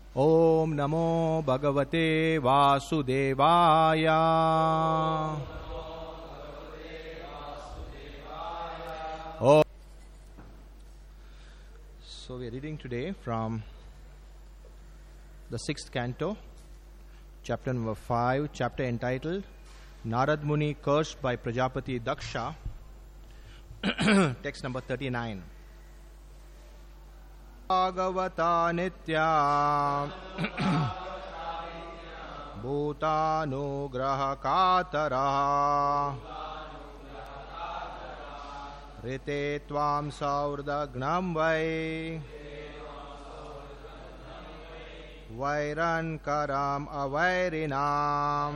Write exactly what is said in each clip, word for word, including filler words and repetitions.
Om Namo Bhagavate Vasudevaya. Oh. So we are reading today from the sixth canto, chapter number five, chapter entitled Narad Muni cursed by Prajapati Daksha, text number thirty-nine. Bhagavata Nitya Bhutanugraha Katara Rite Tvam Saurdagnam Vai Vairan Karam Avairinam.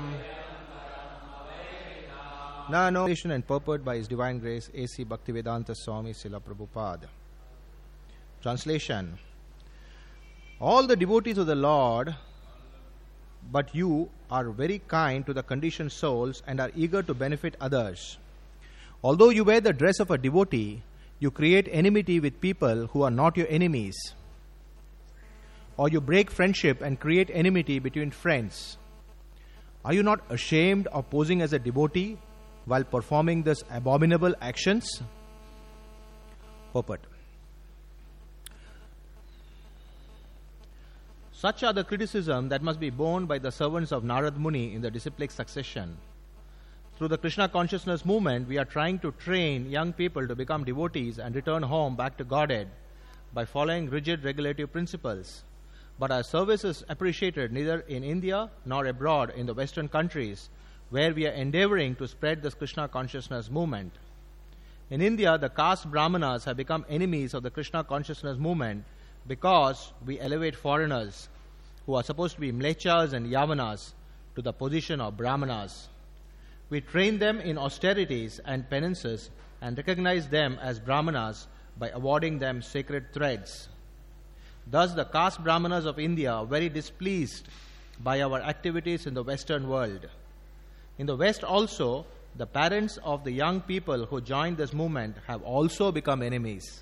Nano and purport by His Divine Grace A C Bhaktivedanta Swami Srila Prabhupada. Translation. All the devotees of the Lord, but you are very kind to the conditioned souls and are eager to benefit others. Although you wear the dress of a devotee, you create enmity with people who are not your enemies. Or you break friendship and create enmity between friends. Are you not ashamed of posing as a devotee while performing these abominable actions? Purport. Such are the criticisms that must be borne by the servants of Narad Muni in the disciplic succession. Through the Krishna consciousness movement, we are trying to train young people to become devotees and return home back to Godhead by following rigid regulative principles. But our service is appreciated neither in India nor abroad in the Western countries, where we are endeavoring to spread this Krishna consciousness movement. In India, the caste Brahmanas have become enemies of the Krishna consciousness movement because we elevate foreigners who are supposed to be mlechas and yavanas to the position of Brahmanas. We train them in austerities and penances and recognize them as Brahmanas by awarding them sacred threads. Thus, the caste Brahmanas of India are very displeased by our activities in the Western world. In the West also, the parents of the young people who joined this movement have also become enemies.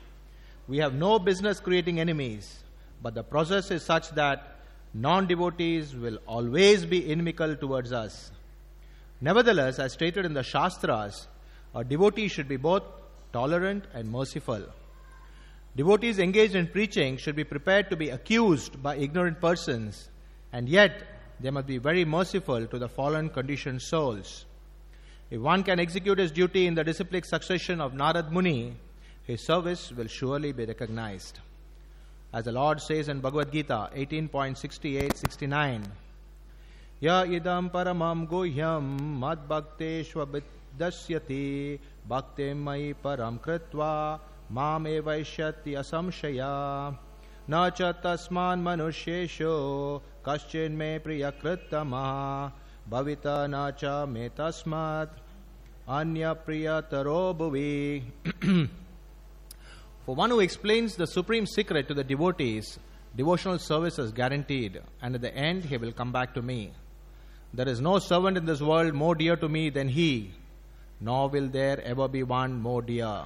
We have no business creating enemies, but the process is such that non-devotees will always be inimical towards us. Nevertheless, as stated in the Shastras, a devotee should be both tolerant and merciful. Devotees engaged in preaching should be prepared to be accused by ignorant persons, and yet they must be very merciful to the fallen conditioned souls. If one can execute his duty in the disciplic succession of Narad Muni, his service will surely be recognized. As the Lord says in Bhagavad Gita eighteen point sixty-eight to sixty-nine, Ya idam paramam guhyam mad bhakteshva vidasyati bhaktim mai param kritva mam evaishyati asamshaya na cha tasman manushesho kaschin me priyakritama bhavita na cha me tasmat anya priyataro bhuvi. For one who explains the supreme secret to the devotees, devotional service is guaranteed, and at the end he will come back to me. There is no servant in this world more dear to me than he, nor will there ever be one more dear.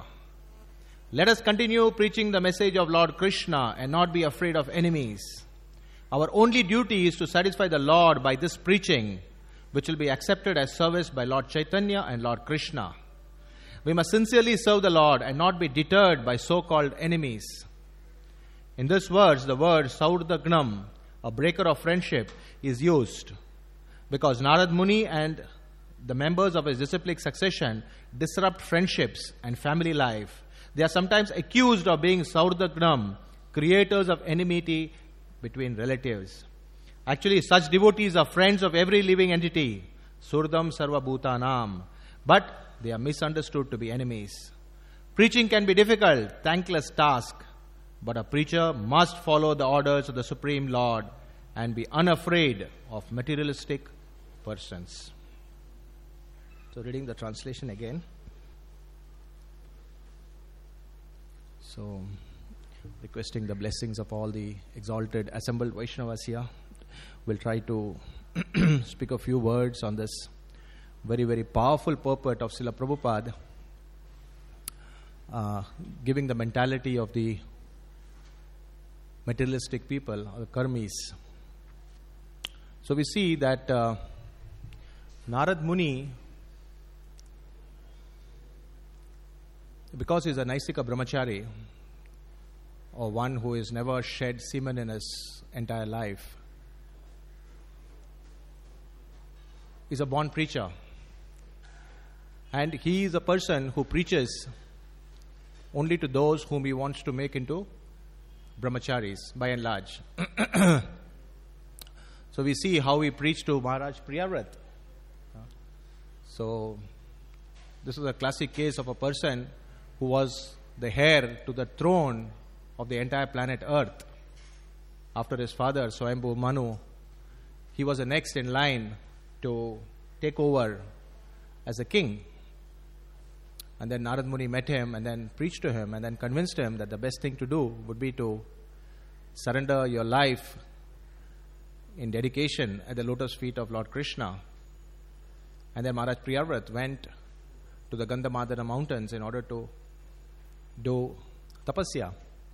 Let us continue preaching the message of Lord Krishna and not be afraid of enemies. Our only duty is to satisfy the Lord by this preaching, which will be accepted as service by Lord Chaitanya and Lord Krishna. We must sincerely serve the Lord and not be deterred by so-called enemies. In this verse, the word Saurdagnam, a breaker of friendship, is used because Narad Muni and the members of his disciplic succession disrupt friendships and family life. They are sometimes accused of being Saurdagnam, creators of enmity between relatives. Actually, such devotees are friends of every living entity, Surdam Sarva Bhutanam, but they are misunderstood to be enemies. Preaching can be difficult, thankless task, but a preacher must follow the orders of the Supreme Lord and be unafraid of materialistic persons. So, reading the translation again. So, requesting the blessings of all the exalted assembled Vaishnavas here. We'll try to speak a few words on this very, very powerful purport of Srila Prabhupada, uh, giving the mentality of the materialistic people, or the karmis. So we see that uh, Narad Muni, because he is a Naisika Brahmachari, or one who has never shed semen in his entire life, is a born preacher. And he is a person who preaches only to those whom he wants to make into brahmacharis, by and large. So we see how he preached to Maharaj Priyavrat. So this is a classic case of a person who was the heir to the throne of the entire planet Earth. After his father, Swayambhu Manu, he was the next in line to take over as a king. And then Narad Muni met him and then preached to him and then convinced him that the best thing to do would be to surrender your life in dedication at the lotus feet of Lord Krishna. And then Maharaj Priyavrat went to the Gandhamadana mountains in order to do tapasya.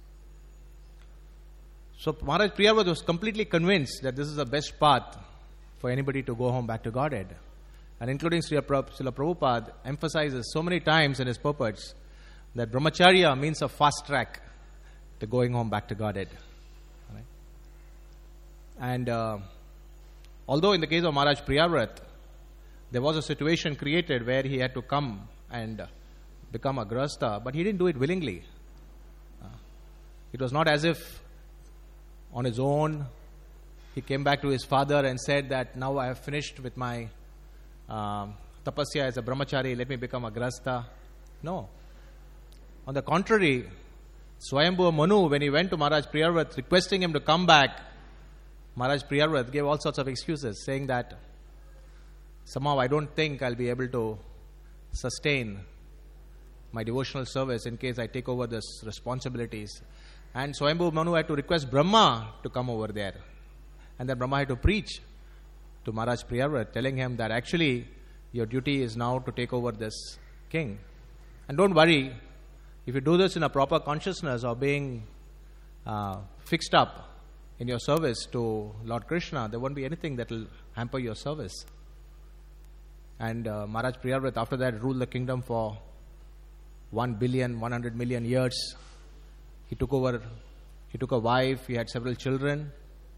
So Maharaj Priyavrat was completely convinced that this is the best path for anybody to go home back to Godhead. And including Srila Prabhupada emphasizes so many times in his purports that brahmacharya means a fast track to going home back to Godhead. Right? And uh, although in the case of Maharaj Priyavrat, there was a situation created where he had to come and become a grahastha, but he didn't do it willingly. Uh, it was not as if on his own he came back to his father and said that now I have finished with my uh, tapasya as a brahmachari, let me become a grahastha. No. On the contrary, Swayambhu Manu, when he went to Maharaj Priyavrat requesting him to come back, Maharaj Priyavrat gave all sorts of excuses, saying that somehow I don't think I'll be able to sustain my devotional service in case I take over this responsibilities. And Swayambhu Manu had to request Brahma to come over there. And then Brahma had to preach to Maharaj Priyavrat, telling him that actually your duty is now to take over this king. And don't worry, if you do this in a proper consciousness of being uh, fixed up in your service to Lord Krishna, there won't be anything that will hamper your service. And uh, Maharaj Priyavrat after that ruled the kingdom for one billion, one hundred million years. He took over, he took a wife, he had several children.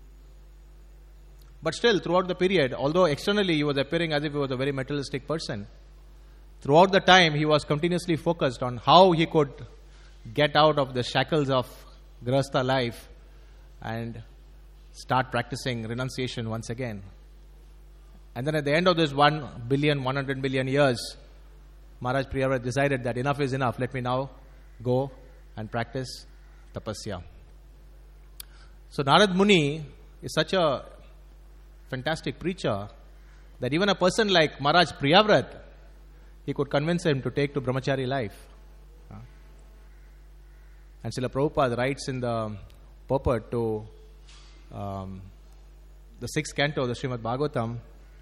But still, throughout the period, although externally he was appearing as if he was a very materialistic person, throughout the time he was continuously focused on how he could get out of the shackles of grahastha life and start practicing renunciation once again. And then at the end of this one billion, one hundred million years, Maharaj Priyavrat decided that enough is enough. Let me now go and practice tapasya. So Narad Muni is such a fantastic preacher that even a person like Maharaj Priyavrat, he could convince him to take to brahmachari life. And Srila Prabhupada writes in the purport to um, the sixth canto of the Srimad Bhagavatam,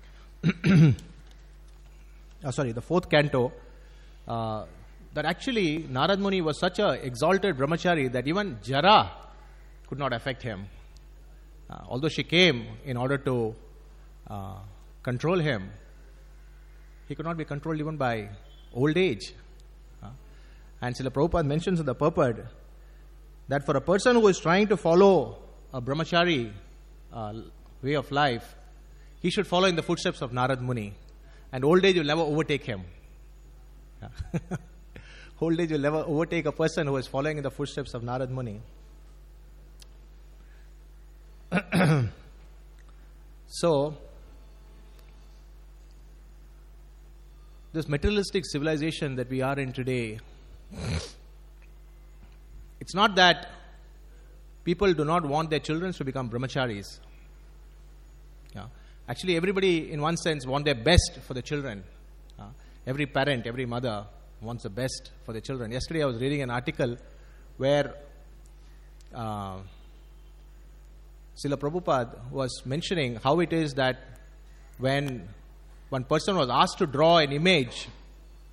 oh, sorry, the fourth canto, uh, that actually Narad Muni was such a exalted brahmachari that even Jara could not affect him. Uh, although she came in order to uh, control him, he could not be controlled even by old age. Uh, and Srila Prabhupada mentions in the purport that for a person who is trying to follow a brahmachari uh, way of life, he should follow in the footsteps of Narad Muni. And old age will never overtake him. Yeah. Old age will never overtake a person who is following in the footsteps of Narad Muni. So, this materialistic civilization that we are in today, it's not that people do not want their children to become brahmacharis. Yeah. Actually, everybody, in one sense, want their best for the children. Uh, every parent, every mother wants the best for their children. Yesterday, I was reading an article where uh, Srila Prabhupada was mentioning how it is that when one person was asked to draw an image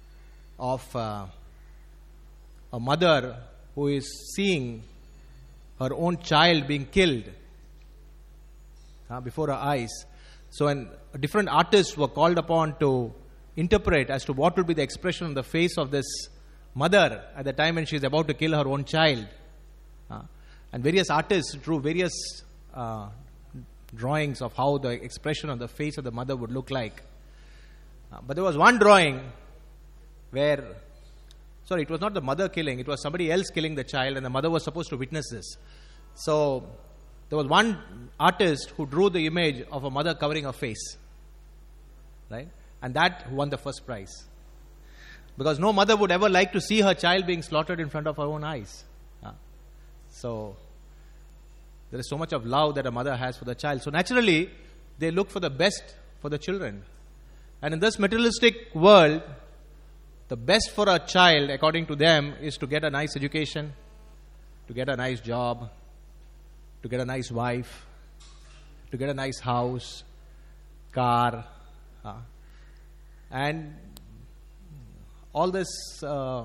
of uh, a mother who is seeing her own child being killed uh, before her eyes. So when different artists were called upon to interpret as to what will be the expression on the face of this mother at the time when she is about to kill her own child. Uh, and various artists drew various uh, drawings of how the expression on the face of the mother would look like. Uh, but there was one drawing where, sorry, it was not the mother killing, it was somebody else killing the child, and the mother was supposed to witness this. So there was one artist who drew the image of a mother covering her face, right? And that won the first prize. Because no mother would ever like to see her child being slaughtered in front of her own eyes. Uh, so there is so much of love that a mother has for the child. So naturally, they look for the best for the children. And in this materialistic world, the best for a child, according to them, is to get a nice education, to get a nice job, to get a nice wife, to get a nice house, car, uh, and all this uh,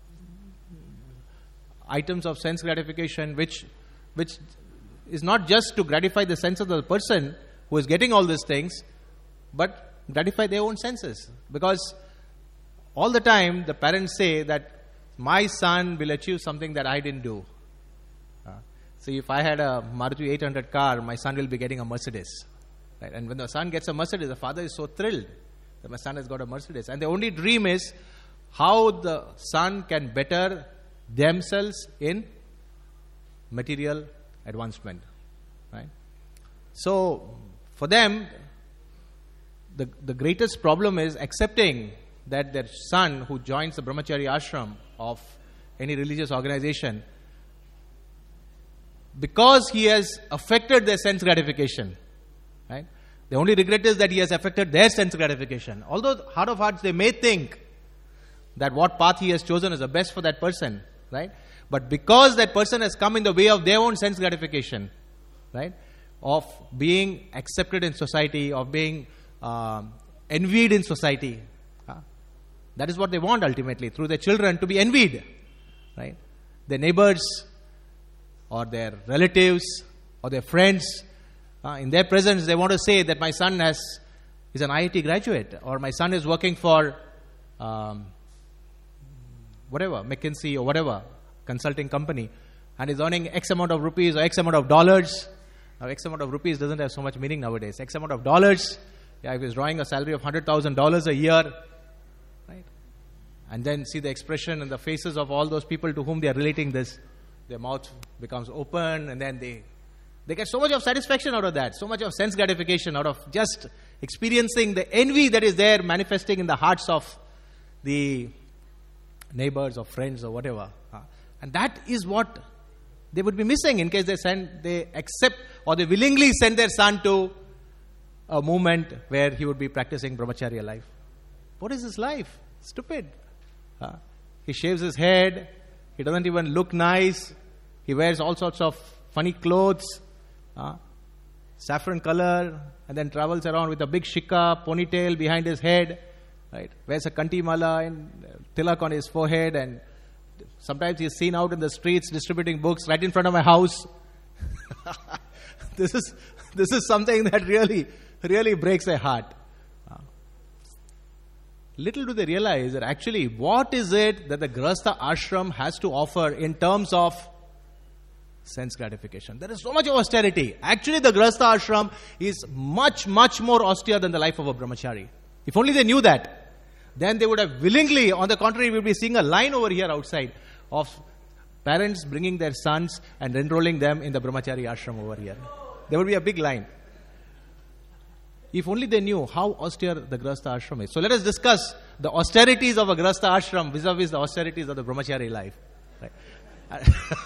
items of sense gratification, which which is not just to gratify the sense of the person who is getting all these things, but gratify their own senses. Because all the time the parents say that my son will achieve something that I didn't do. Uh, see, if I had a Maruti eight hundred car, my son will be getting a Mercedes. Right? And when the son gets a Mercedes, the father is so thrilled that my son has got a Mercedes. And the only dream is how the son can better themselves in material advancement. Right? So, for them, the, the greatest problem is accepting that their son who joins the brahmachari ashram of any religious organization, because he has affected their sense gratification, right? The only regret is that he has affected their sense gratification. Although heart of hearts they may think that what path he has chosen is the best for that person, right? But because that person has come in the way of their own sense gratification, right? Of being accepted in society, of being um, envied in society. Uh, that is what they want ultimately, through their children to be envied, right? Their neighbors or their relatives or their friends, uh, in their presence they want to say that my son has is an I I T graduate, or my son is working for um, whatever, McKinsey or whatever consulting company, and is earning X amount of rupees or X amount of dollars. Now, X amount of rupees doesn't have so much meaning nowadays. X amount of dollars, yeah, if he's drawing a salary of one hundred thousand dollars a year, right? And then see the expression in the faces of all those people to whom they are relating this. Their mouth becomes open, and then they they get so much of satisfaction out of that, so much of sense gratification out of just experiencing the envy that is there manifesting in the hearts of the neighbors or friends or whatever. And that is what they would be missing in case they send, they accept or they willingly send their son to a movement where he would be practicing brahmacharya life. What is his life? Stupid. Uh, he shaves his head. He doesn't even look nice. He wears all sorts of funny clothes, uh, saffron color, and then travels around with a big shikha, ponytail behind his head. Right? Wears a kanti mala and tilak on his forehead, and sometimes he is seen out in the streets distributing books right in front of my house. this is this is something that really, really breaks their heart. Uh, little do they realize that actually what is it that the Grihastha ashram has to offer in terms of sense gratification. There is so much of austerity. Actually, the Grihastha ashram is much, much more austere than the life of a brahmachari. If only they knew that, then they would have willingly, on the contrary, we will be seeing a line over here outside of parents bringing their sons and enrolling them in the brahmachari ashram over here. There would be a big line. If only they knew how austere the Grihastha ashram is. So let us discuss the austerities of a Grihastha ashram vis-a-vis the austerities of the brahmachari life. Right?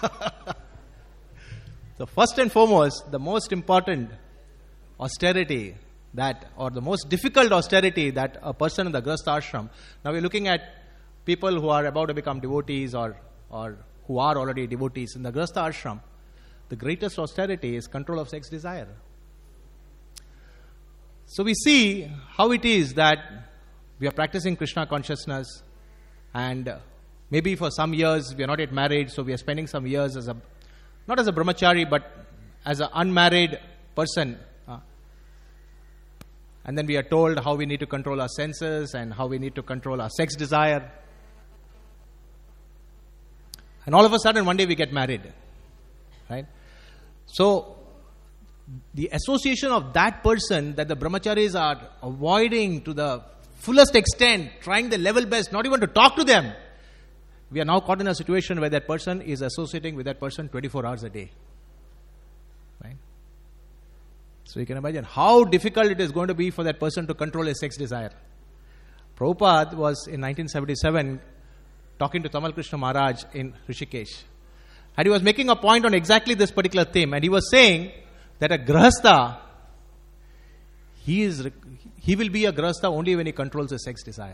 So first and foremost, the most important austerity that, or the most difficult austerity that a person in the Grihastha ashram, now we're looking at people who are about to become devotees or, or who are already devotees in the Grihastha ashram, the greatest austerity is control of sex desire. So we see how it is that we are practicing Krishna consciousness, and maybe for some years we are not yet married, so we are spending some years as a not as a brahmachari, but as an unmarried person. Uh, and then we are told how we need to control our senses and how we need to control our sex desire. And all of a sudden, one day we get married. Right? So, the association of that person that the brahmacharis are avoiding to the fullest extent, trying the level best, not even to talk to them. We are now caught in a situation where that person is associating with that person twenty-four hours a day. Right? So you can imagine how difficult it is going to be for that person to control his sex desire. Prabhupada was in nineteen seventy-seven talking to Tamal Krishna Maharaj in Rishikesh. And he was making a point on exactly this particular theme. And he was saying that a grahastha, he is he will be a grahastha only when he controls his sex desire.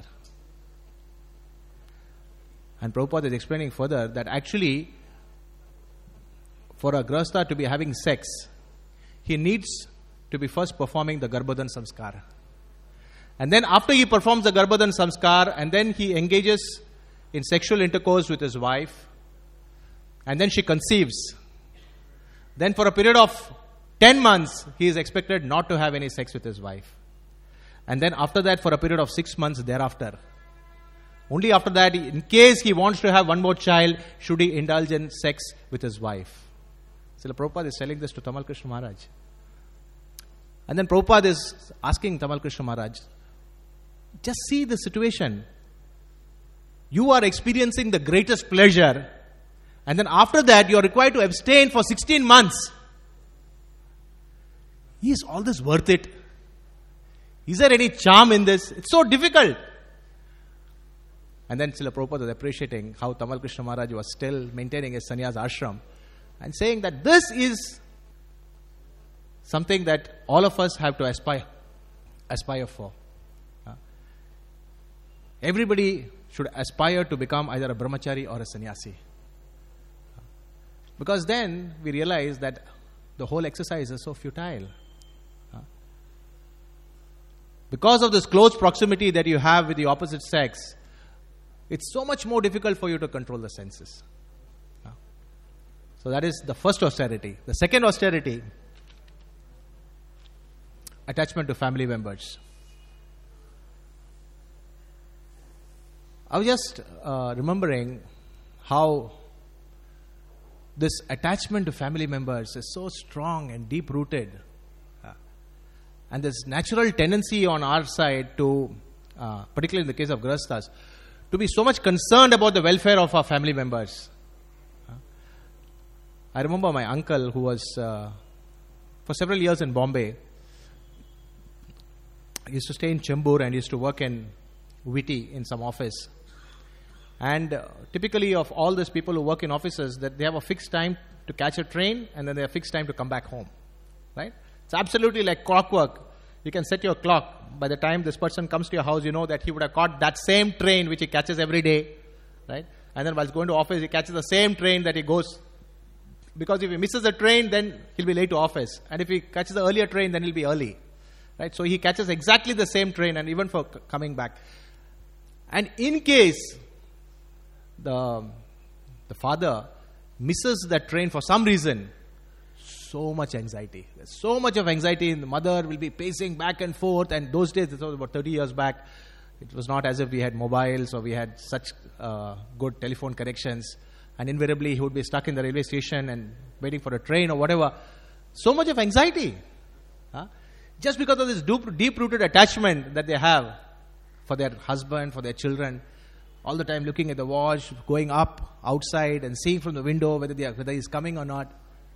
And Prabhupada is explaining further that actually, for a grahastha to be having sex, he needs to be first performing the Garbhodhan Samskar. And then after he performs the Garbhodhan Samskar, and then he engages in sexual intercourse with his wife, and then she conceives. Then for a period of ten months, he is expected not to have any sex with his wife. And then after that, for a period of six months thereafter. Only after that, in case he wants to have one more child, should he indulge in sex with his wife. Srila Prabhupada is telling this to Tamal Krishna Maharaj. And then Prabhupada is asking Tamal Krishna Maharaj, just see the situation. You are experiencing the greatest pleasure, and then after that, you are required to abstain for sixteen months. Is all this worth it? Is there any charm in this? It's so difficult. And then Srila Prabhupada was appreciating how Tamal Krishna Maharaj was still maintaining his sannyas ashram and saying that this is something that all of us have to aspire, aspire for. Uh, everybody should aspire to become either a brahmachari or a sannyasi. Uh, because then we realize that the whole exercise is so futile. Uh, because of this close proximity that you have with the opposite sex, it's so much more difficult for you to control the senses. Uh, so that is the first austerity. The second austerity, attachment to family members. I was just uh, remembering how this attachment to family members is so strong and deep-rooted. Uh, and this natural tendency on our side to, uh, particularly in the case of grahasthas, to be so much concerned about the welfare of our family members. Uh, I remember my uncle who was uh, for several years in Bombay. He used to stay in Chembur and used to work in Viti in some office. And uh, typically of all these people who work in offices, that they have a fixed time to catch a train and then they have a fixed time to come back home. Right? It's absolutely like clockwork. You can set your clock. By the time this person comes to your house, you know that he would have caught that same train which he catches every day. Right? And then while he's going to office, he catches the same train that he goes. Because if he misses a train, then he'll be late to office. And if he catches the earlier train, then he'll be early. Right? So he catches exactly the same train, and even for c- coming back. And in case the, the father misses that train for some reason, so much anxiety. There's so much of anxiety. The mother will be pacing back and forth. And those days, it was about thirty years back, it was not as if we had mobiles or we had such uh, good telephone connections. And invariably, he would be stuck in the railway station and waiting for a train or whatever. So much of anxiety. Huh? Just because of this deep-rooted attachment that they have for their husband, for their children, all the time looking at the watch, going up outside and seeing from the window whether, they are, whether he's coming or not.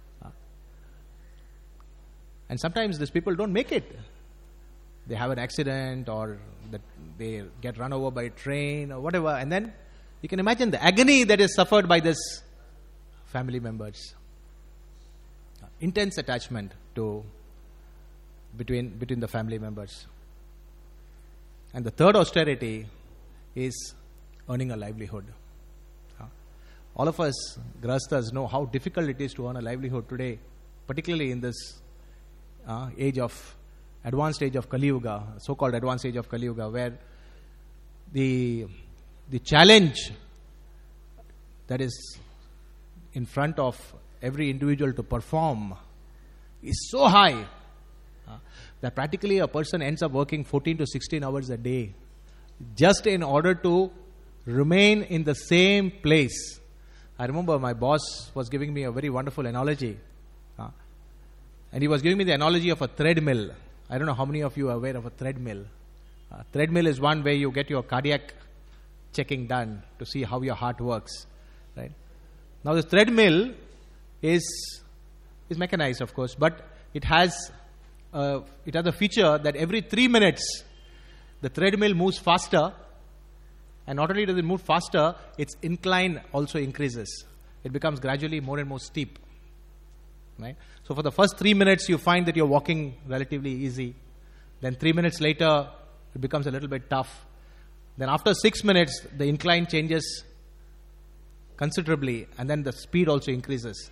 And sometimes these people don't make it. They have an accident or that they get run over by a train or whatever. And then you can imagine the agony that is suffered by this family members. Intense attachment to between between the family members. And the third austerity is earning a livelihood. All of us grahasthas know how difficult it is to earn a livelihood today, particularly in this uh, age of advanced age of Kali Yuga, so-called advanced age of Kali Yuga, where the the challenge that is in front of every individual to perform is so high uh, that practically a person ends up working fourteen to sixteen hours a day just in order to remain in the same place. I remember my boss was giving me a very wonderful analogy. Uh, and he was giving me the analogy of a treadmill. I don't know how many of you are aware of a treadmill. Uh, treadmill is one where you get your cardiac checking done to see how your heart works. Right? Now this treadmill is is mechanized, of course, but it has uh, it has a feature that every three minutes the treadmill moves faster. And not only does it move faster, its incline also increases. It becomes gradually more and more steep. Right? So for the first three minutes, you find that you're walking relatively easy. Then three minutes later, it becomes a little bit tough. Then after six minutes, the incline changes considerably, and then the speed also increases.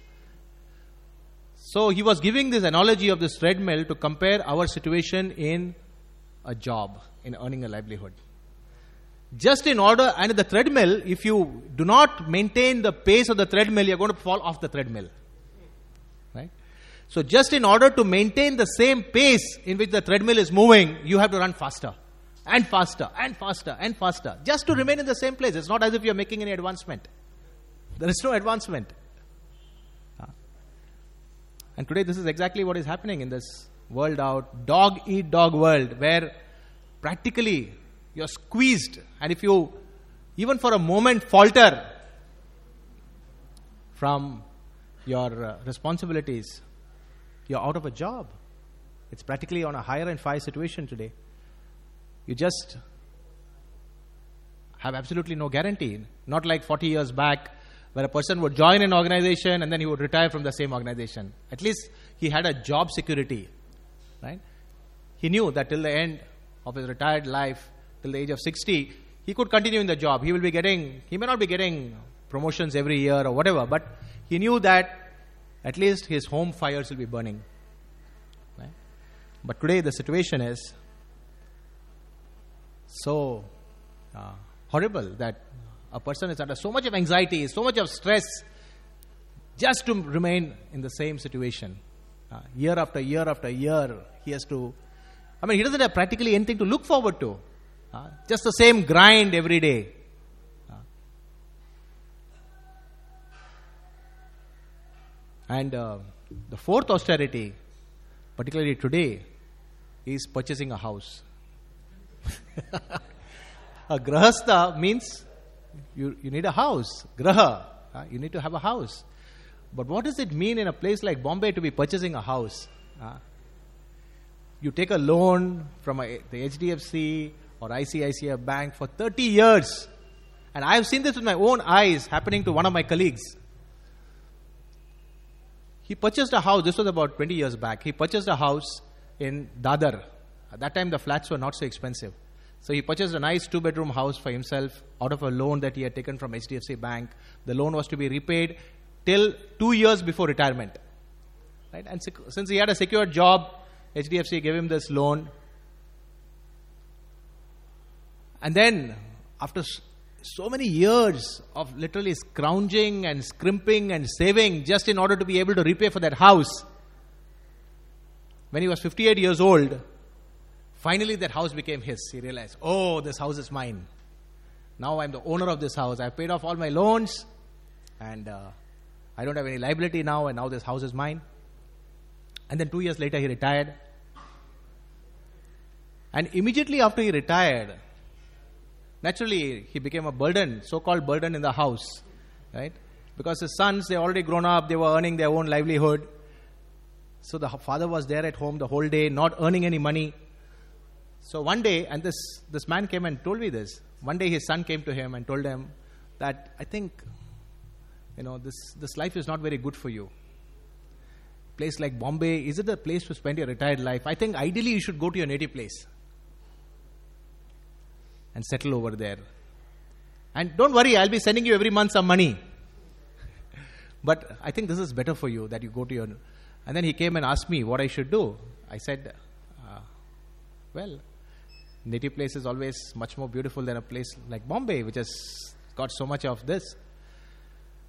So he was giving this analogy of this treadmill to compare our situation in a job, in earning a livelihood. Just in order, and the treadmill, if you do not maintain the pace of the treadmill, you're going to fall off the treadmill. Right? So just in order to maintain the same pace in which the treadmill is moving, you have to run faster, and faster, and faster, and faster, just to remain in the same place. It's not as if you're making any advancement. There is no advancement. And today this is exactly what is happening in this world out, dog eat dog world, where practically you're squeezed, and if you even for a moment falter from your uh, responsibilities, you're out of a job. It's practically on a hire and fire situation today. You just have absolutely no guarantee. Not like forty years back, where a person would join an organization and then he would retire from the same organization. At least he had a job security, right? He knew that till the end of his retired life, till the age of sixty, he could continue in the job. He will be getting, he may not be getting promotions every year or whatever, but he knew that at least his home fires will be burning. Right? But today the situation is so uh, horrible that a person is under so much of anxiety, so much of stress, just to remain in the same situation. Uh, year after year after year, he has to, I mean, he doesn't have practically anything to look forward to. Uh, just the same grind every day. Uh, and uh, the fourth austerity, particularly today, is purchasing a house. A grahastha means you, you need a house. Graha, uh, you need to have a house. But what does it mean in a place like Bombay to be purchasing a house? Uh, you take a loan from a, the H D F C or I C I C I Bank for thirty years. And I have seen this with my own eyes happening to one of my colleagues. He purchased a house, this was about twenty years back. He purchased a house in Dadar. At that time the flats were not so expensive. So he purchased a nice two-bedroom house for himself out of a loan that he had taken from H D F C Bank. The loan was to be repaid till two years before retirement. Right? And sec- since he had a secured job, H D F C gave him this loan. And then, after so many years of literally scrounging and scrimping and saving just in order to be able to repay for that house, when he was fifty-eight years old, finally that house became his. He realized, oh, this house is mine. Now I'm the owner of this house. I've paid off all my loans and uh, I don't have any liability now, and now this house is mine. And then two years later he retired. And immediately after he retired, naturally he became a burden, so-called burden in the house, right? Because his sons, they already grown up, they were earning their own livelihood. So the father was there at home the whole day, not earning any money. So one day, and this, this man came and told me this. One day his son came to him and told him that, I think, you know, this, this life is not very good for you. Place like Bombay, is it a place to spend your retired life? I think ideally you should go to your native place and settle over there. And don't worry, I'll be sending you every month some money. But I think this is better for you that you go to your... And then he came and asked me what I should do. I said, uh, well, native place is always much more beautiful than a place like Bombay, which has got so much of this.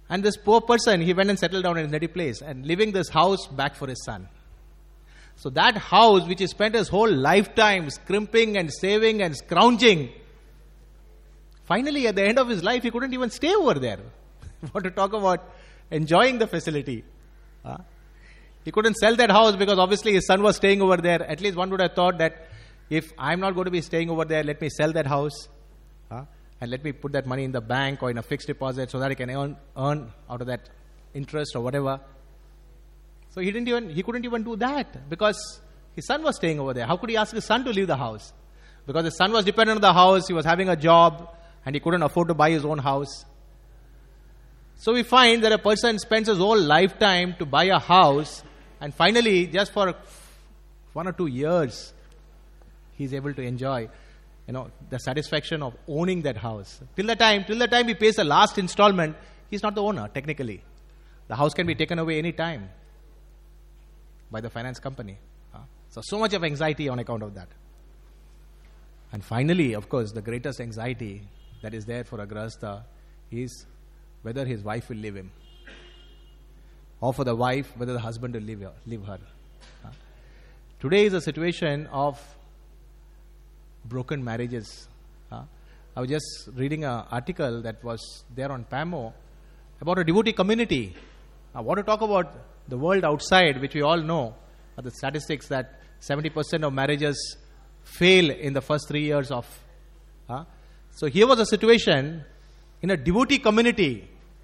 And this poor person, he went and settled down in a native place and leaving this house back for his son. So that house, which he spent his whole lifetime scrimping and saving and scrounging, finally at the end of his life, he couldn't even stay over there. Want to talk about enjoying the facility. Huh? He couldn't sell that house because obviously his son was staying over there. At least one would have thought that if I'm not going to be staying over there, let me sell that house. Huh? And let me put that money in the bank or in a fixed deposit so that I can earn, earn out of that interest or whatever. So he didn't even, he couldn't even do that because his son was staying over there. How could he ask his son to leave the house? Because his son was dependent on the house, he was having a job and he couldn't afford to buy his own house. So we find that a person spends his whole lifetime to buy a house and finally just for one or two years, he's able to enjoy You know, the satisfaction of owning that house. Till the time, till the time he pays the last installment, he's not the owner, technically. The house can be taken away any time by the finance company. Uh, so, so much of anxiety on account of that. And finally, of course, the greatest anxiety that is there for a grahastha is whether his wife will leave him. Or for the wife, whether the husband will leave her. Leave her. Uh, today is a situation of broken marriages. Uh, I was just reading an article that was there on Pamo about a devotee community. I want to talk about the world outside, which we all know, are the statistics that seventy percent of marriages fail in the first three years of. Uh, so here was a situation in a devotee community.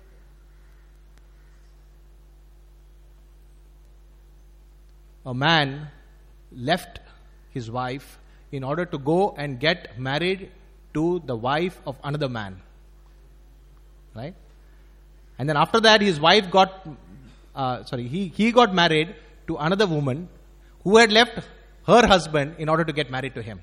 A man left his wife in order to go and get married to the wife of another man. Right? And then after that, his wife got, uh, sorry, he, he got married to another woman who had left her husband in order to get married to him.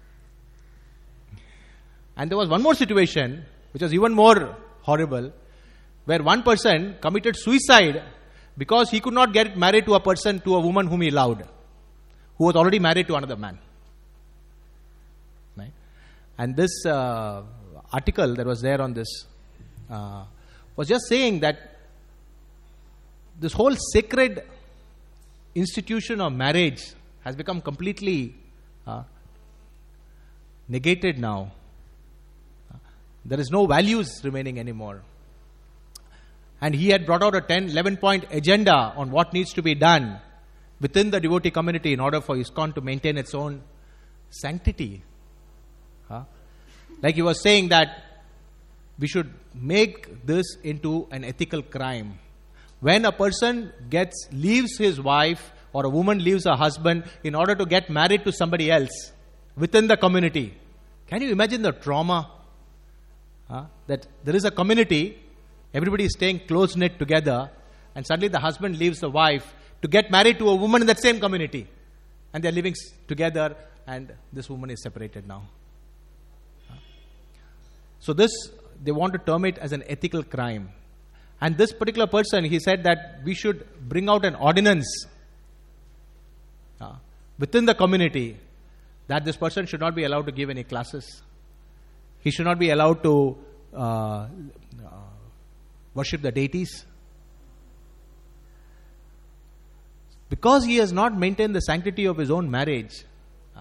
And there was one more situation, which was even more horrible, where one person committed suicide because he could not get married to a person, to a woman whom he loved, who was already married to another man. Right? And this uh, article that was there on this uh, was just saying that this whole sacred institution of marriage has become completely uh, negated now. Uh, there is no values remaining anymore. And he had brought out a ten, eleven point agenda on what needs to be done within the devotee community in order for ISKCON to maintain its own sanctity. Huh? Like he was saying that we should make this into an ethical crime. When a person gets leaves his wife or a woman leaves her husband in order to get married to somebody else within the community, can you imagine the trauma? Huh? That there is a community, everybody is staying close-knit together, and suddenly the husband leaves the wife to get married to a woman in that same community. And they are living together, and this woman is separated now. So this, they want to term it as an ethical crime. And this particular person, he said that we should bring out an ordinance uh, within the community that this person should not be allowed to give any classes. He should not be allowed to uh, uh, worship the deities. Because he has not maintained the sanctity of his own marriage, uh,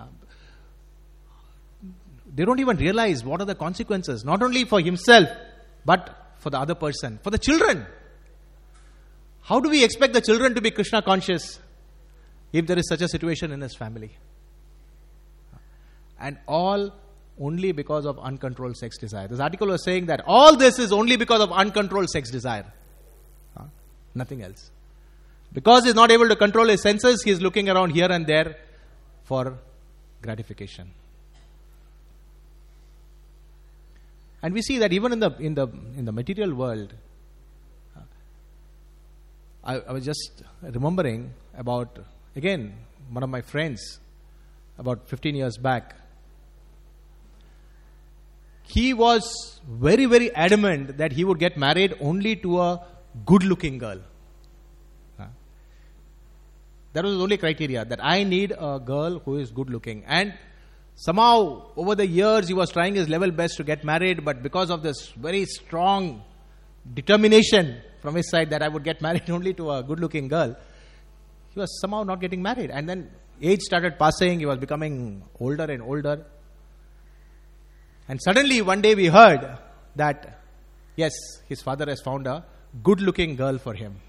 they don't even realize what are the consequences, not only for himself, but for the other person, for the children. How do we expect the children to be Krishna conscious if there is such a situation in his family? And all only because of uncontrolled sex desire. This article was saying that all this is only because of uncontrolled sex desire. Huh? Nothing else. Because he is not able to control his senses, he is looking around here and there for gratification. And we see that even in the in the in the material world, uh, I, I was just remembering about, again, one of my friends about fifteen years back. He was very, very adamant that he would get married only to a good-looking girl. Uh, that was the only criteria, that I need a girl who is good-looking. And somehow, over the years, he was trying his level best to get married, but because of this very strong determination from his side that I would get married only to a good-looking girl, he was somehow not getting married. And then age started passing, he was becoming older and older. And suddenly one day we heard that, yes, his father has found a good-looking girl for him.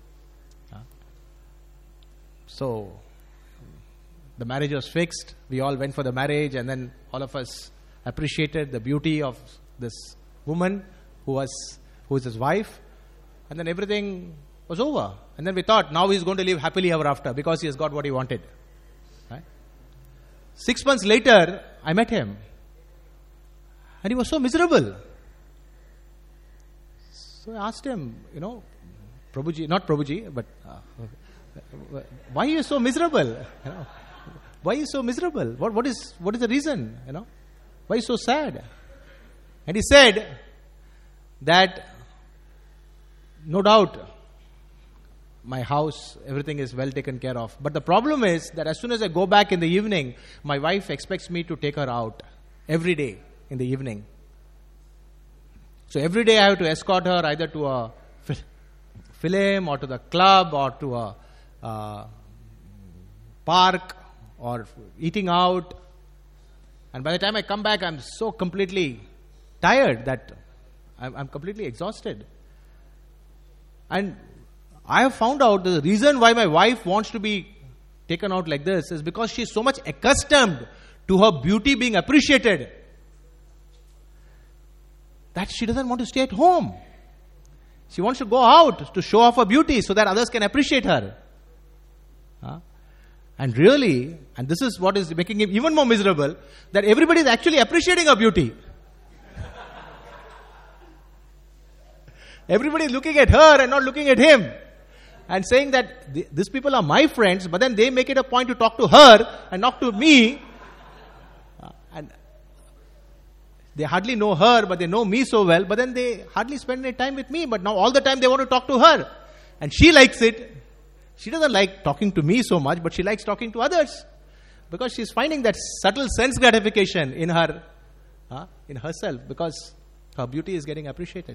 So, the marriage was fixed. We all went for the marriage, and then all of us appreciated the beauty of this woman who was who is his wife. And then everything was over. And then we thought, now he's going to live happily ever after because he has got what he wanted. Right? Six months later, I met him. And he was so miserable. So I asked him, you know, Prabhuji, not Prabhuji, but uh, why are you so miserable? You know, why are you so miserable? What, what is what is the reason? You know, why are you so sad? And he said that no doubt my house, everything is well taken care of. But the problem is that as soon as I go back in the evening, my wife expects me to take her out every day in the evening. So every day I have to escort her either to a film or to the club or to a uh, park or eating out. And by the time I come back, I'm so completely tired that I'm, I'm completely exhausted. And I have found out the reason why my wife wants to be taken out like this is because she is so much accustomed to her beauty being appreciated that she doesn't want to stay at home. She wants to go out to show off her beauty so that others can appreciate her. Huh? And really, and this is what is making him even more miserable, that everybody is actually appreciating her beauty. Everybody is looking at her and not looking at him. And saying that th- these people are my friends, but then they make it a point to talk to her and not to me. Uh, and they hardly know her, but they know me so well, but then they hardly spend any time with me. But now all the time they want to talk to her. And she likes it. She doesn't like talking to me so much, but she likes talking to others. Because she's finding that subtle sense gratification in her, uh, in herself, because her beauty is getting appreciated.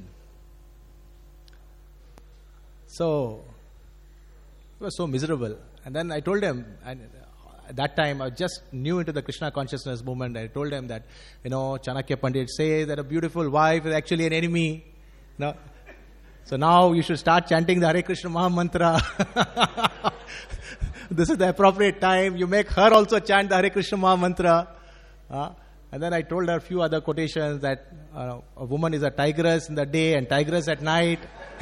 So, he was so miserable. And then I told him, and at that time I was just new into the Krishna consciousness movement. I told him that, you know, Chanakya Pandit says that a beautiful wife is actually an enemy. No. So now you should start chanting the Hare Krishna Maha Mantra. This is the appropriate time. You make her also chant the Hare Krishna Maha Mantra. Uh, and then I told her a few other quotations that uh, a woman is a tigress in the day and tigress at night.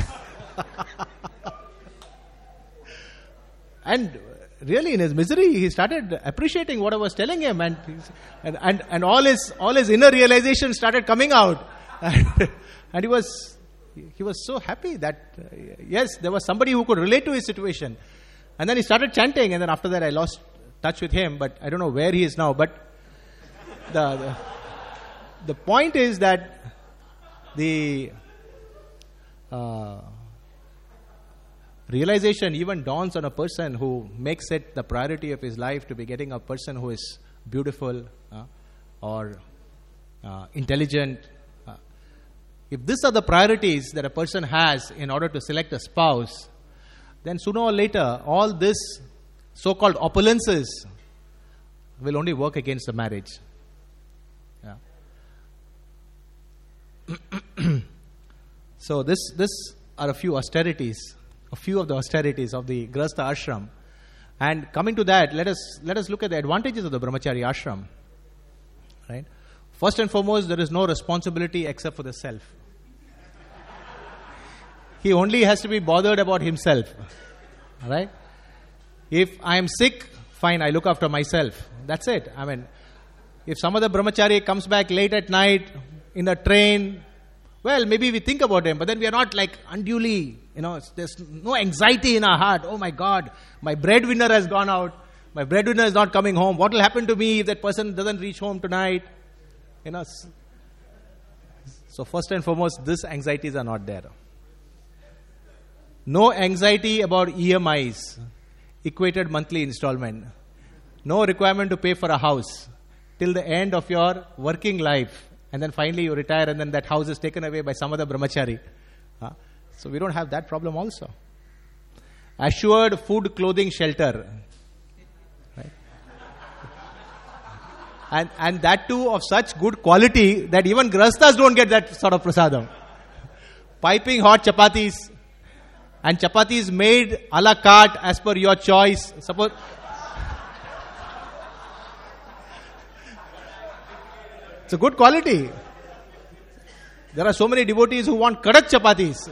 And really, in his misery, he started appreciating what I was telling him, and and and, and all his all his inner realization started coming out, and, and he was he was so happy that uh, yes, there was somebody who could relate to his situation, and then he started chanting, and then after that, I lost touch with him, but I don't know where he is now. But the the, the point is that the uh, realization even dawns on a person who makes it the priority of his life to be getting a person who is beautiful uh, or uh, intelligent. Uh, if these are the priorities that a person has in order to select a spouse, then sooner or later all this so-called opulences will only work against the marriage. Yeah. So this, this are a few austerities. A few of the austerities of the Grihastha ashram. And coming to that, let us let us look at the advantages of the Brahmachari ashram. Right? First and foremost, there is no responsibility except for the self. He only has to be bothered about himself. Right? If I am sick, fine, I look after myself. That's it. I mean, if some other Brahmachari comes back late at night in the train, well, maybe we think about him, but then we are not like unduly, you know, there's no anxiety in our heart. Oh my God, my breadwinner has gone out. My breadwinner is not coming home. What will happen to me if that person doesn't reach home tonight? You know. So first and foremost, these anxieties are not there. No anxiety about E M Is, equated monthly installment. No requirement to pay for a house till the end of your working life. And then finally you retire and then that house is taken away by some other brahmachari. Huh? So we don't have that problem also. Assured food, clothing, shelter. Right? And, and that too of such good quality that even grahasthas don't get that sort of prasadam. Piping hot chapatis. And chapatis made a la carte as per your choice. Suppose it's a good quality. There are so many devotees who want kadak chapatis.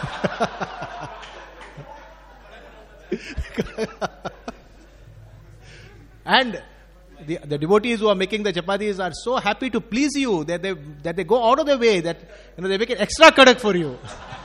And the, the devotees who are making the chapatis are so happy to please you that they that they go out of their way that you know they make it extra kadak for you.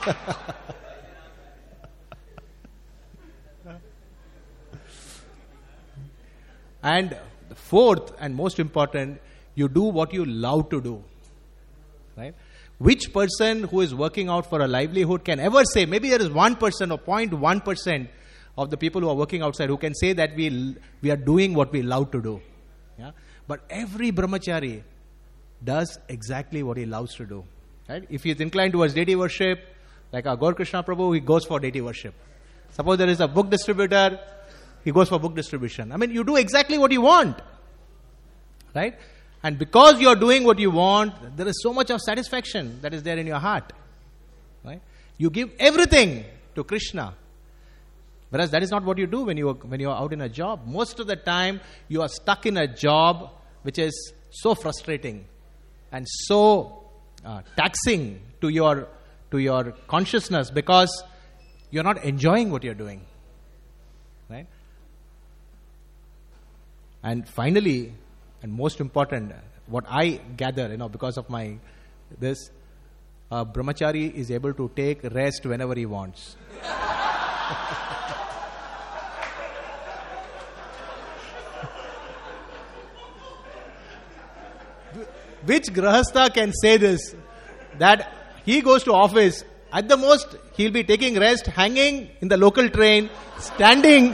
And the fourth and most important, you do what you love to do. Right? Which person who is working out for a livelihood can ever say, maybe there is one person or zero point one percent of the people who are working outside who can say that we we are doing what we love to do. Yeah? But every brahmachari does exactly what he loves to do. Right? If he is inclined towards deity worship, like our Gaur Krishna Prabhu, he goes for deity worship. Suppose there is a book distributor, he goes for book distribution. I mean, you do exactly what you want. Right? And because you are doing what you want, there is so much of satisfaction that is there in your heart. Right? You give everything to Krishna. Whereas that is not what you do when you are, when you are out in a job. Most of the time, you are stuck in a job which is so frustrating and so uh, taxing to your to your consciousness because you are not enjoying what you are doing. Right? And finally, and most important, what I gather, you know, because of my this, uh, brahmachari is able to take rest whenever he wants. Which grahastha can say this? That he goes to office, at the most he'll be taking rest, hanging in the local train, standing,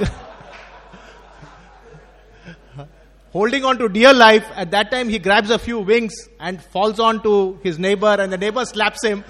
holding on to dear life. At that time he grabs a few wings and falls on to his neighbor and the neighbor slaps him.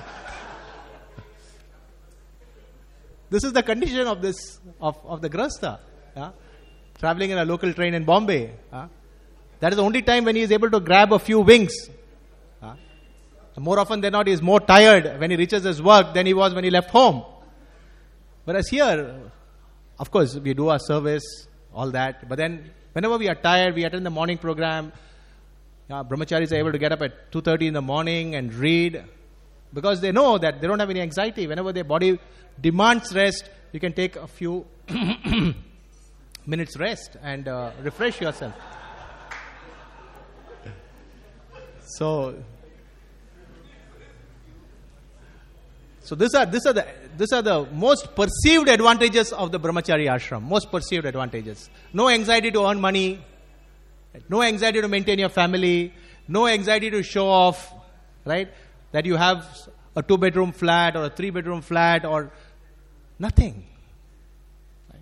This is the condition of this of, of the grahastha. Yeah? Traveling in a local train in Bombay. Yeah? That is the only time when he is able to grab a few wings. Uh, more often than not, he is more tired when he reaches his work than he was when he left home. Whereas here, of course, we do our service, all that. But then, whenever we are tired, we attend the morning program. Uh, brahmacharis are able to get up at two thirty in the morning and read. Because they know that they don't have any anxiety. Whenever their body demands rest, you can take a few minutes rest and uh, refresh yourself. So, so these are these are the these are the most perceived advantages of the brahmachari ashram. Most perceived advantages. No anxiety to earn money. No anxiety to maintain your family. No anxiety to show off, right? That you have a two-bedroom flat or a three-bedroom flat or nothing. Right?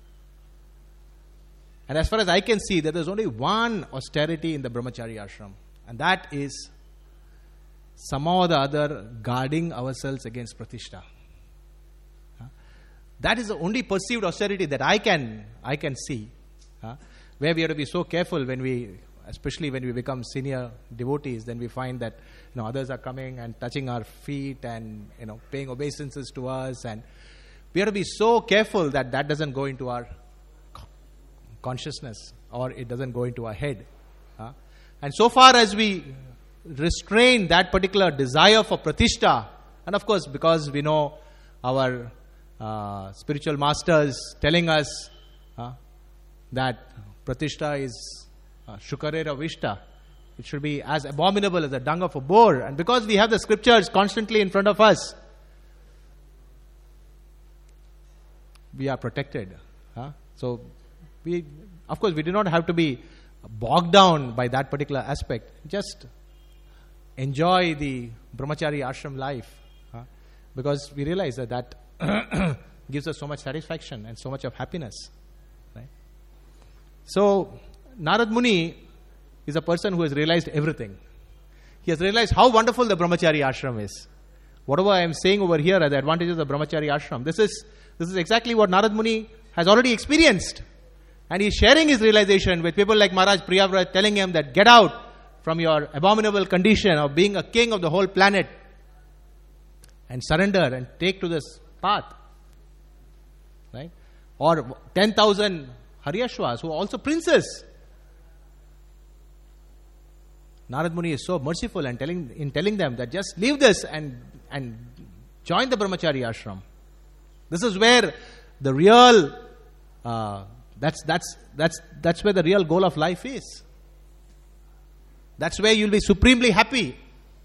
And as far as I can see, there is only one austerity in the brahmachari ashram. And that is somehow or the other guarding ourselves against pratishtha. Huh? That is the only perceived austerity that I can I can see. Huh? Where we have to be so careful when we, especially when we become senior devotees, then we find that you know others are coming and touching our feet and you know paying obeisances to us, and we have to be so careful that that doesn't go into our consciousness or it doesn't go into our head. Huh? And so far as we restrain that particular desire for pratishtha, and of course because we know our uh, spiritual masters telling us uh, that pratishtha is uh, shukarera vishta, it should be as abominable as the dung of a boar, and because we have the scriptures constantly in front of us, we are protected. Huh? So we, of course, we do not have to be bogged down by that particular aspect. Just enjoy the brahmachari ashram life, huh? Because we realize that that gives us so much satisfaction and so much of happiness. Right? So Narad Muni is a person who has realized everything. He has realized how wonderful the brahmachari ashram is, whatever I am saying over here are the advantages of Brahmachari ashram. This is, this is exactly what Narad Muni has already experienced. And he is sharing his realization with people like Maharaj Priyavraj, telling him that get out from your abominable condition of being a king of the whole planet and surrender and take to this path. Right? Or ten thousand Haryashvas who are also princes. Narad Muni is so merciful and telling, in telling them that just leave this and, and join the Brahmachari ashram. This is where the real, uh, that's, that's, that's, that's where the real goal of life is. That's where you'll be supremely happy.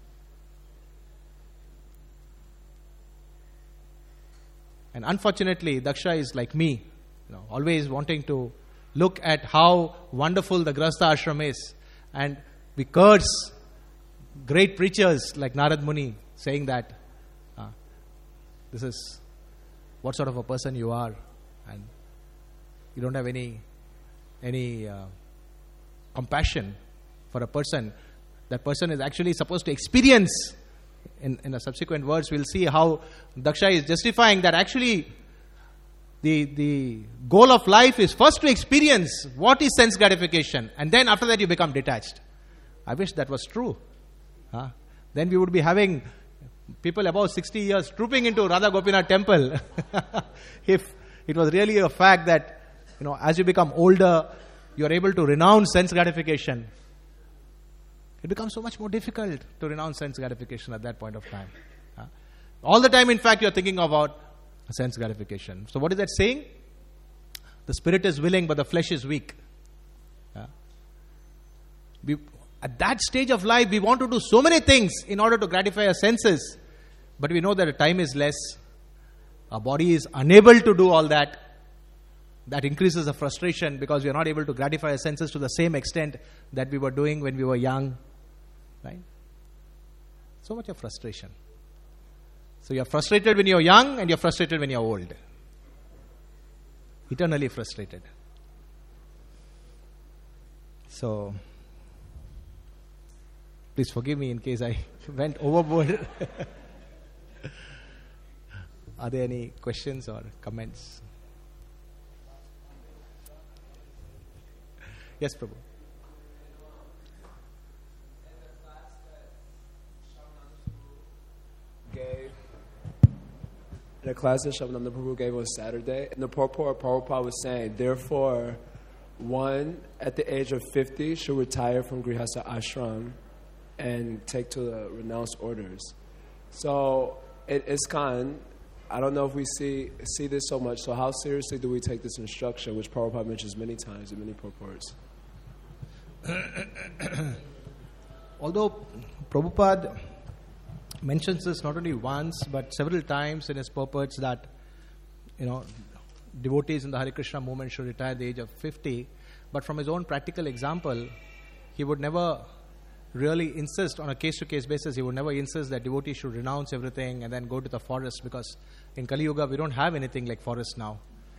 And unfortunately, Daksha is like me, you know, always wanting to look at how wonderful the Grahastha ashram is. And we curse great preachers like Narad Muni, saying that uh, this is what sort of a person you are, and you don't have any any uh, compassion for a person. That person is actually supposed to experience. In, in the subsequent words, we'll see how Daksha is justifying that actually the, the goal of life is first to experience what is sense gratification, and then after that you become detached. I wish that was true. Huh? Then we would be having people above sixty years trooping into Radha Gopinath temple. If it was really a fact that, you know, as you become older, you are able to renounce sense gratification. It becomes so much more difficult to renounce sense gratification at that point of time. Huh? All the time, in fact, you are thinking about sense gratification. So what is that saying? The spirit is willing, but the flesh is weak. Huh? We, at that stage of life, we want to do so many things in order to gratify our senses. But we know that the time is less. Our body is unable to do all that. That increases the frustration because we are not able to gratify our senses to the same extent that we were doing when we were young. Right? So much of frustration. So you are frustrated when you are young and you are frustrated when you are old. Eternally frustrated. So, please forgive me in case I went overboard. Are there any questions or comments? Yes, Prabhu. Gave the class that Shamananda Prabhu gave on Saturday, and the purport Prabhupada was saying, therefore, one at the age of fifty should retire from Grihastha ashram and take to the renounced orders. So, it, ISKCON, I don't know if we see see this so much, so how seriously do we take this instruction, which Prabhupada mentions many times in many purports? Although Prabhupada mentions this not only once but several times in his purports that, you know, devotees in the Hare Krishna movement should retire at the age of fifty, but from his own practical example, he would never really insist on a case-to-case basis. He would never insist that devotees should renounce everything and then go to the forest, because in Kali Yuga we don't have anything like forest now.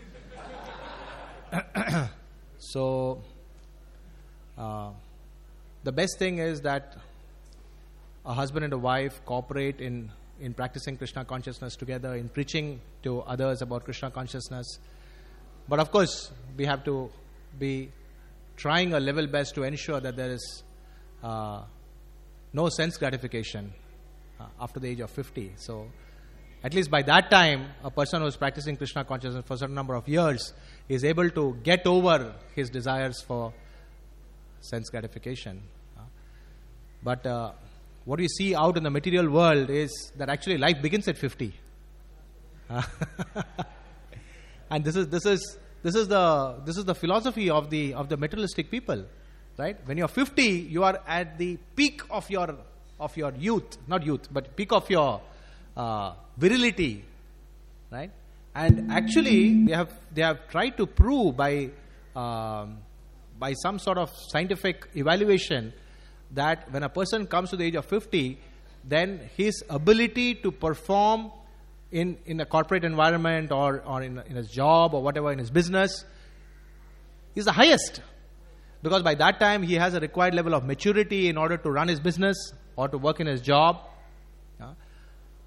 So uh, the best thing is that a husband and a wife cooperate in, in practicing Krishna consciousness together, in preaching to others about Krishna consciousness. But of course, we have to be trying our level best to ensure that there is uh, no sense gratification uh, after the age of fifty. So, at least by that time, a person who is practicing Krishna consciousness for a certain number of years is able to get over his desires for sense gratification. Uh, but uh, what we see out in the material world is that actually life begins at fifty. Uh, and this is this is this is the this is the philosophy of the of the materialistic people, right? When you are fifty, you are at the peak of your of your youth, not youth, but peak of your uh, virility, right? And actually, they have they have tried to prove by um, by some sort of scientific evaluation that when a person comes to the age of fifty, then his ability to perform in, in a corporate environment or, or in, in his job or whatever, in his business, is the highest. Because by that time, he has a required level of maturity in order to run his business or to work in his job. Yeah.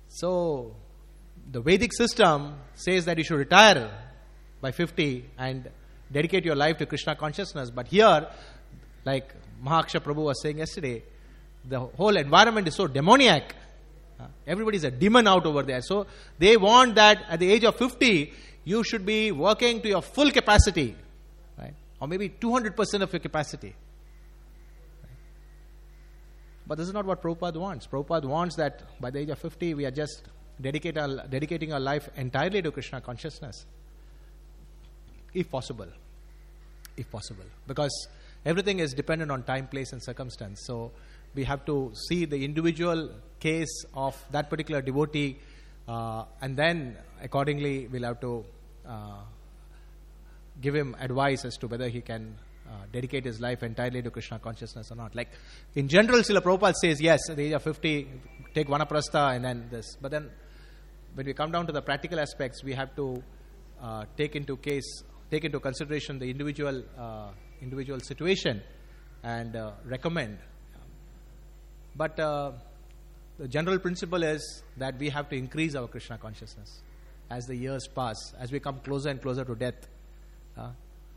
So, the Vedic system says that you should retire by fifty and dedicate your life to Krishna consciousness. But here, like Mahaksha Prabhu was saying yesterday, the whole environment is so demoniac. Uh, everybody is a demon out over there. So, they want that at the age of fifty, you should be working to your full capacity. Right? Or maybe two hundred percent of your capacity. Right? But this is not what Prabhupada wants. Prabhupada wants that by the age of fifty, we are just dedicate our, dedicating our life entirely to Krishna consciousness. If possible. If possible. Because everything is dependent on time, place and circumstance. So, we have to see the individual case of that particular devotee, uh, and then accordingly we'll have to uh, give him advice as to whether he can uh, dedicate his life entirely to Krishna consciousness or not. Like in general, Srila Prabhupada says, yes, at the age of fifty, take Vanaprastha and then this. But then when we come down to the practical aspects, we have to uh, take into case, take into consideration the individual uh, individual situation and uh, recommend. But uh, the general principle is that we have to increase our Krishna consciousness as the years pass, as we come closer and closer to death. Uh,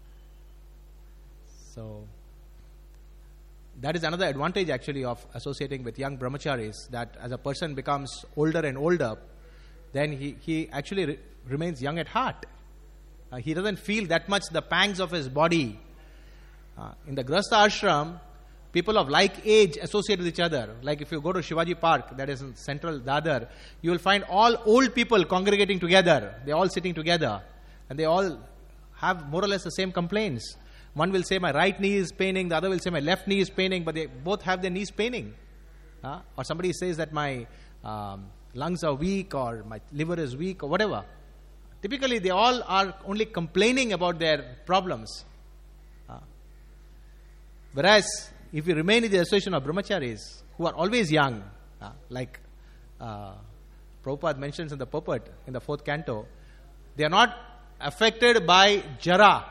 so, that is another advantage actually of associating with young brahmacharis, that as a person becomes older and older, then he, he actually re- remains young at heart. Uh, he doesn't feel that much the pangs of his body. Uh, in the Grahastha ashram, people of like age associate with each other. Like if you go to Shivaji Park, that is in central Dadar, you will find all old people congregating together. They are all sitting together. And they all have more or less the same complaints. One will say, my right knee is paining. The other will say, my left knee is paining. But they both have their knees paining. Uh, or somebody says that my um, lungs are weak or my liver is weak or whatever. Typically, they all are only complaining about their problems. Uh, whereas, if you remain in the association of brahmacharis, who are always young, uh, like uh, Prabhupada mentions in the purport, in the fourth canto, they are not affected by jara,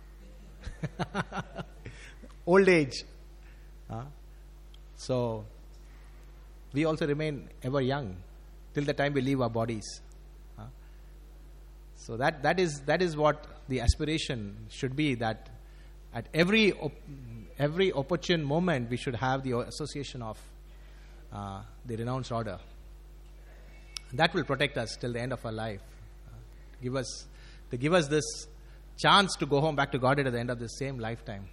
old age. Uh, so, we also remain ever young till the time we leave our bodies. Uh, so, that, that is that is what the aspiration should be, that at every op- every opportune moment we should have the association of uh, the renounced order. That will protect us till the end of our life. Uh, give us to give us this chance to go home back to Godhead at the end of this same lifetime.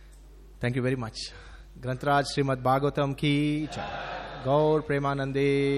Thank you very much. Grantaraj Srimad Bhagavatam ki jai. Gaur Premanande.